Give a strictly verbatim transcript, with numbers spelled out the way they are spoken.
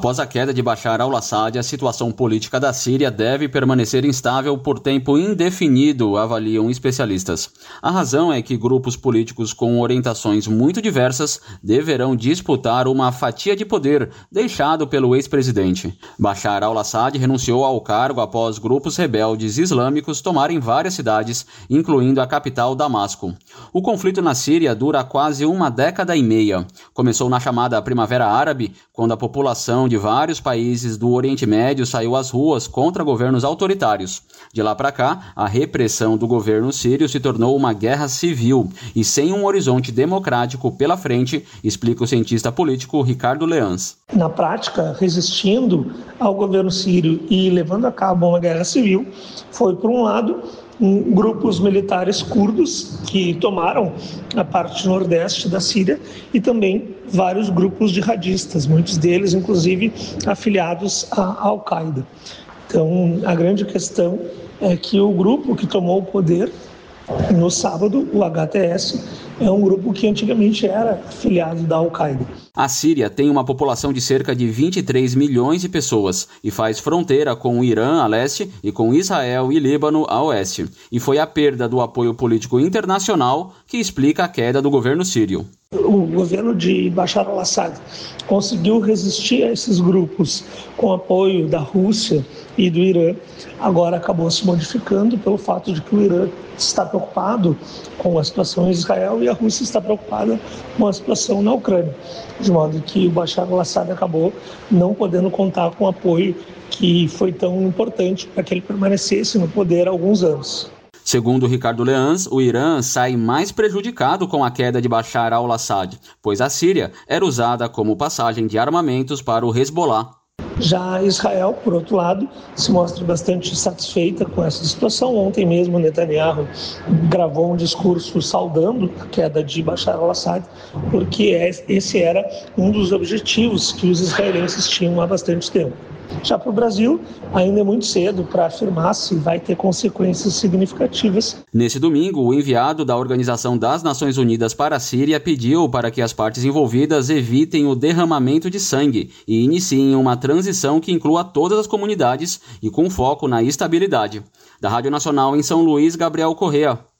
Após a queda de Bashar al-Assad, a situação política da Síria deve permanecer instável por tempo indefinido, avaliam especialistas. A razão é que grupos políticos com orientações muito diversas deverão disputar uma fatia de poder deixado pelo ex-presidente. Bashar al-Assad renunciou ao cargo após grupos rebeldes islâmicos tomarem várias cidades, incluindo a capital Damasco. O conflito na Síria dura quase uma década e meia. Começou na chamada Primavera Árabe, quando a população de vários países do Oriente Médio saiu às ruas contra governos autoritários. De lá para cá, a repressão do governo sírio se tornou uma guerra civil e sem um horizonte democrático pela frente, explica o cientista político Ricardo Leans. Na prática, resistindo ao governo sírio e levando a cabo uma guerra civil, foi, por um lado, um, grupos militares curdos que tomaram a parte nordeste da Síria e também vários grupos jihadistas, muitos deles, inclusive, afiliados à Al-Qaeda. Então, a grande questão é que o grupo que tomou o poder no sábado, o H T S, é um grupo que antigamente era afiliado da Al-Qaeda. A Síria tem uma população de cerca de vinte e três milhões de pessoas e faz fronteira com o Irã a leste e com Israel e Líbano a oeste. E foi a perda do apoio político internacional que explica a queda do governo sírio. O governo de Bashar al-Assad conseguiu resistir a esses grupos com apoio da Rússia e do Irã. Agora acabou se modificando pelo fato de que o Irã está preocupado com a situação em Israel e a Rússia está preocupada com a situação na Ucrânia, de modo que o Bashar al-Assad acabou não podendo contar com o apoio que foi tão importante para que ele permanecesse no poder há alguns anos. Segundo Ricardo Leans, o Irã sai mais prejudicado com a queda de Bashar al-Assad, pois a Síria era usada como passagem de armamentos para o Hezbollah. Já Israel, por outro lado, se mostra bastante satisfeita com essa situação. Ontem mesmo Netanyahu gravou um discurso saudando a queda de Bashar al-Assad, porque esse era um dos objetivos que os israelenses tinham há bastante tempo. Já para o Brasil, ainda é muito cedo para afirmar se vai ter consequências significativas. Nesse domingo, o enviado da Organização das Nações Unidas para a Síria pediu para que as partes envolvidas evitem o derramamento de sangue e iniciem uma transição que inclua todas as comunidades e com foco na estabilidade. Da Rádio Nacional em São Luís, Gabriel Correa.